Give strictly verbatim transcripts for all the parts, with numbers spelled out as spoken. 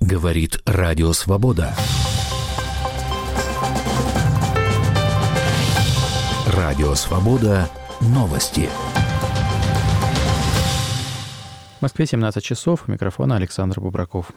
Говорит Радио Свобода. Радио Свобода. Новости. В Москве семнадцать часов. У микрофона Александр Бубраков.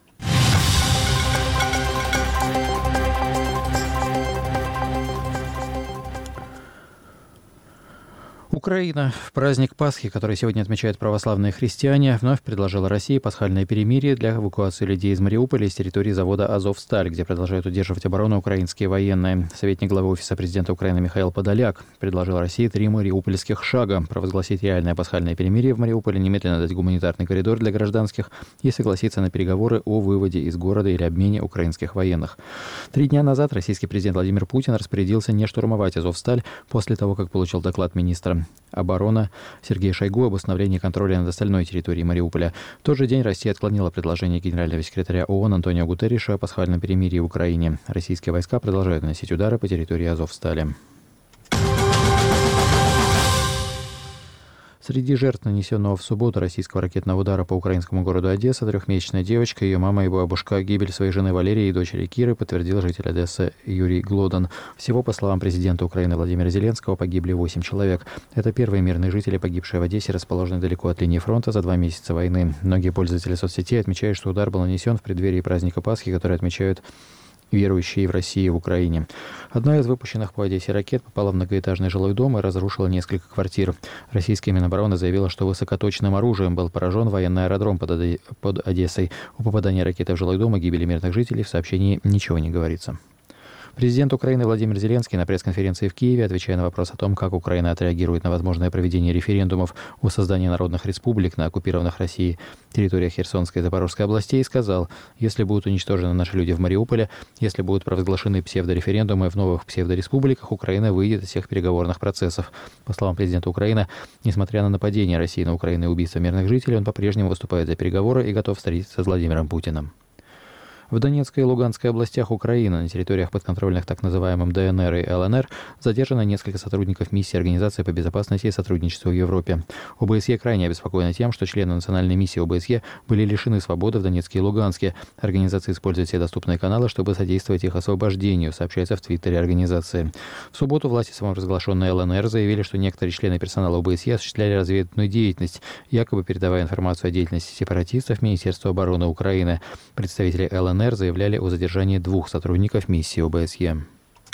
Украина в праздник Пасхи, который сегодня отмечают православные христиане, вновь предложила России пасхальное перемирие для эвакуации людей из Мариуполя из территории завода «Азовсталь», где продолжают удерживать оборону украинские военные. Советник главы Офиса президента Украины Михаил Подоляк предложил России три мариупольских шага: провозгласить реальное пасхальное перемирие в Мариуполе, немедленно дать гуманитарный коридор для гражданских и согласиться на переговоры о выводе из города или обмене украинских военных. Три дня назад российский президент Владимир Путин распорядился не штурмовать «Азовсталь» после того, как получил доклад министра обороны Сергея Шойгу об установлении контроля над остальной территорией Мариуполя. В тот же день Россия отклонила предложение генерального секретаря ООН Антонио Гутерриша о пасхальном перемирии в Украине. Российские войска продолжают наносить удары по территории Азовстали. Среди жертв нанесенного в субботу российского ракетного удара по украинскому городу Одесса трехмесячная девочка, ее мама и бабушка. Гибель своей жены Валерии и дочери Киры подтвердил житель Одессы Юрий Глодан. Всего, по словам президента Украины Владимира Зеленского, погибли восемь человек. Это первые мирные жители, погибшие в Одессе, расположенные далеко от линии фронта за два месяца войны. Многие пользователи соцсетей отмечают, что удар был нанесен в преддверии праздника Пасхи, который отмечают верующие в России и в Украине. Одна из выпущенных по Одессе ракет попала в многоэтажный жилой дом и разрушила несколько квартир. Российская Минобороны заявила, что высокоточным оружием был поражен военный аэродром под, Оде... под Одессой. О попадании ракеты в жилой дом и гибели мирных жителей в сообщении ничего не говорится. Президент Украины Владимир Зеленский на пресс-конференции в Киеве, отвечая на вопрос о том, как Украина отреагирует на возможное проведение референдумов о создании народных республик на оккупированных Россией территориях Херсонской и Запорожской областей, сказал: если будут уничтожены наши люди в Мариуполе, если будут провозглашены псевдореферендумы в новых псевдореспубликах, Украина выйдет из всех переговорных процессов. По словам президента Украины, несмотря на нападение России на Украину и убийство мирных жителей, он по-прежнему выступает за переговоры и готов встретиться с Владимиром Путиным. В Донецкой и Луганской областях Украины на территориях подконтрольных так называемым ДНР и ЛНР задержано несколько сотрудников миссии Организации по безопасности и сотрудничеству в Европе. ОБСЕ крайне обеспокоена тем, что члены национальной миссии ОБСЕ были лишены свободы в Донецке и Луганске. Организация использует все доступные каналы, чтобы содействовать их освобождению, сообщается в твиттере организации. В субботу власти самопровозглашенной ЛНР заявили, что некоторые члены персонала ОБСЕ осуществляли разведывательную деятельность, якобы передавая информацию о деятельности сепаратистов Министерству обороны Украины. Представители ЛНР заявляли о задержании двух сотрудников миссии ОБСЕ.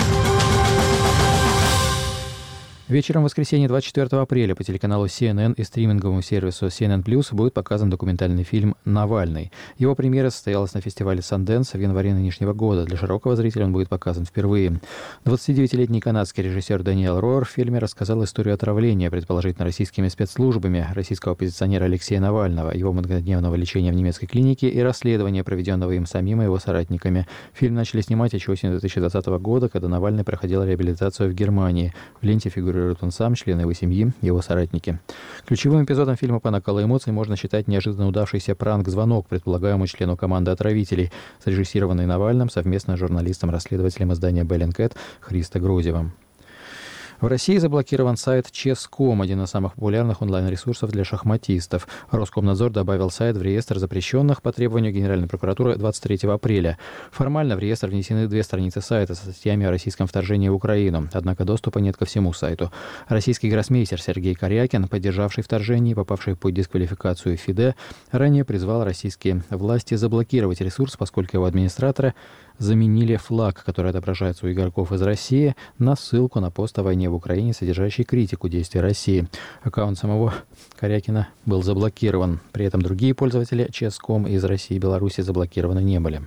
Вечером в воскресенье двадцать четвёртого апреля по телеканалу си эн эн и стриминговому сервису си эн эн плюс будет показан документальный фильм «Навальный». Его премьера состоялась на фестивале Sundance в январе нынешнего года. Для широкого зрителя он будет показан впервые. двадцатидевятилетний канадский режиссер Даниэл Роер в фильме рассказал историю отравления, предположительно российскими спецслужбами, российского оппозиционера Алексея Навального, его многодневного лечения в немецкой клинике и расследования, проведенного им самим и его соратниками. Фильм начали снимать еще осенью две тысячи двадцатого года, когда Навальный проходил реабилитацию в Германии. В ленте фигурирует он сам, члены его семьи, его соратники. Ключевым эпизодом фильма по накалу эмоций можно считать неожиданно удавшийся пранк-звонок предполагаемому члену команды отравителей, срежиссированный Навальным совместно с журналистом-расследователем издания Bellingcat Христо Грозевым. В России заблокирован сайт чес точка ком, один из самых популярных онлайн-ресурсов для шахматистов. Роскомнадзор добавил сайт в реестр запрещенных по требованию Генеральной прокуратуры двадцать третьего апреля. Формально в реестр внесены две страницы сайта со статьями о российском вторжении в Украину, однако доступа нет ко всему сайту. Российский гроссмейстер Сергей Корякин, поддержавший вторжение и попавший под дисквалификацию ФИДЕ, ранее призвал российские власти заблокировать ресурс, поскольку его администраторы заменили флаг, который отображается у игроков из России, на ссылку на пост о войне в Украине, содержащий критику действий России. Аккаунт самого Корякина был заблокирован. При этом другие пользователи чес точка ком из России и Беларуси заблокированы не были.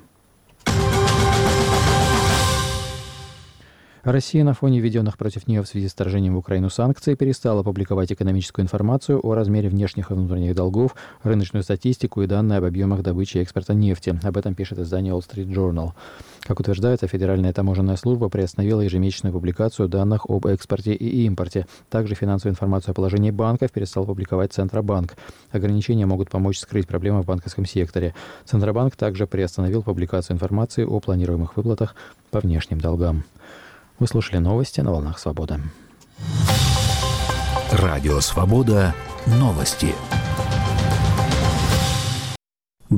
Россия на фоне введенных против нее в связи с вторжением в Украину санкций перестала публиковать экономическую информацию о размере внешних и внутренних долгов, рыночную статистику и данные об объемах добычи и экспорта нефти. Об этом пишет издание Wall Street Journal. Как утверждается, Федеральная таможенная служба приостановила ежемесячную публикацию данных об экспорте и импорте. Также финансовую информацию о положении банков перестал публиковать Центробанк. Ограничения могут помочь скрыть проблемы в банковском секторе. Центробанк также приостановил публикацию информации о планируемых выплатах по внешним долгам. Вы слушали новости на «Волнах Свободы». Радио Свобода. Новости.